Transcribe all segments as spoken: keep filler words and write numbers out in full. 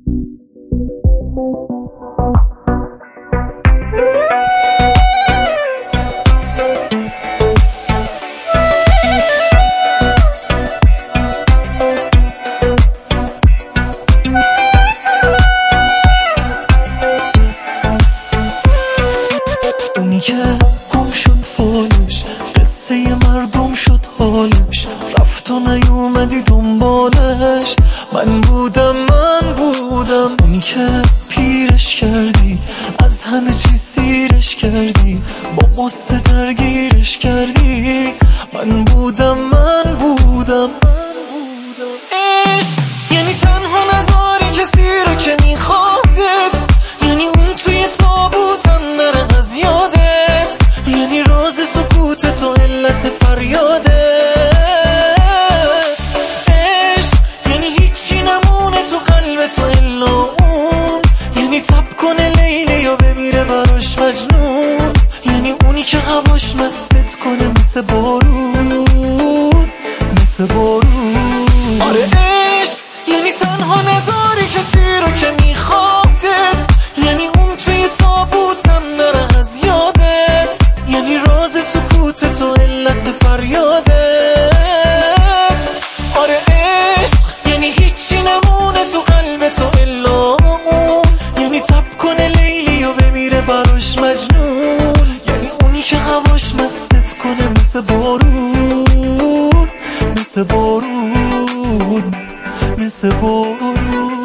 اونی که گم شد فالش، قصه مردم شد حالش، رفت و نیومدی دنبالش. من بودم من بودم اونی که پیرش کردی، از همه چیز سیرش کردی، با قصه درگیرش کردی. من بودم من بودم عشق یعنی تنها نذاری کسی رو که میخوادت، یعنی اون توی تابوتم نره از یادت، یعنی راز سکوتت و علت فریادت. عشق یعنی هیچی نمونه تو قلبت و الا اون، یعنی تب کنه لیلی و بمیره براش مجنون، یعنی اونی که هواش مستت کنه مثل بارون مثل بارون. آره عشق یعنی تنها نذاری کسی رو که میخوادت، یعنی اون توی تابوتم نره از یادت، یعنی راز سکوتت و علت فریادت. آره عشق یعنی هیچی نمونه تو قلبت و الا اون، یعنی تب کنه لیلی و بمیره براش مجنون، یعنی اونی که هواش مستت کنه مثل بارون مثل بارون مثل بارون.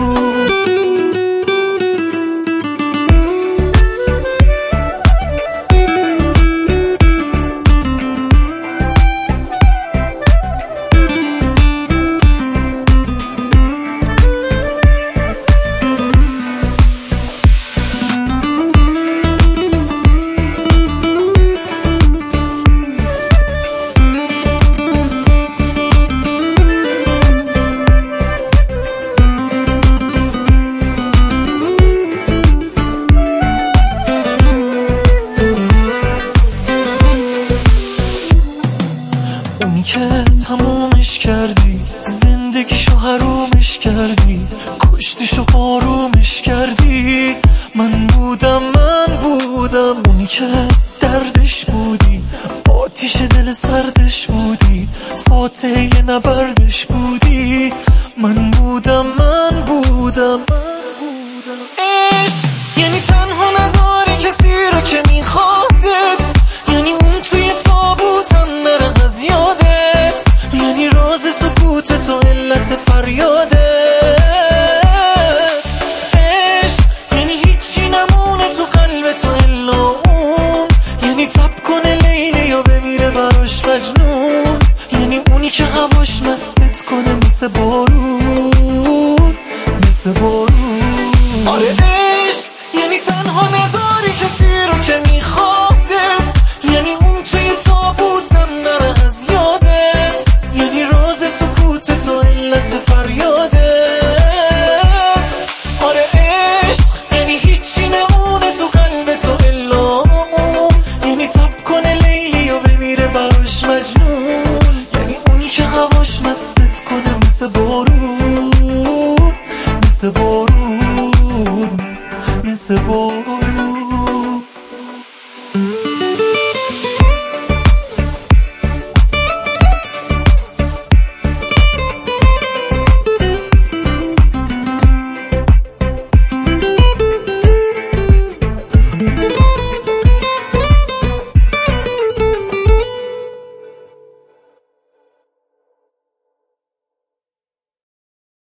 اونی که تمومش کردی، زندگیشو حرومش کردی، کشتیشو آرومش کردی. من بودم من بودم اونی که دردش بودی، آتیش دل سردش بودی، فاتحه نبردش بودی. من بودم من بودم عشق یعنی تنها نذاری کسی رو که میخوادت، یعنی اون توی تابوتم نره از یادت، یعنی راز سکوتت و علت فریادت. عشق یعنی هیچی نمونه تو قلبت و الا اون، یعنی تب کنه لیلی و بمیره براش مجنون، یعنی اونی که هواش مستت کنه مثل بارون مثل بارون. آره عشق یعنی تنها نذاری کسی رو که میخوادت، یعنی اون توی تابوتم نره از یادت، یعنی راز سکوتت و علت فریادت. آره عشق یعنی هیچی نمونه تو قلبت و الا اون، یعنی تب کنه لیلی و بمیره براش مجنون، یعنی اونی که هواش مستت کنه مثل بارون مثل بارون مثل بارون.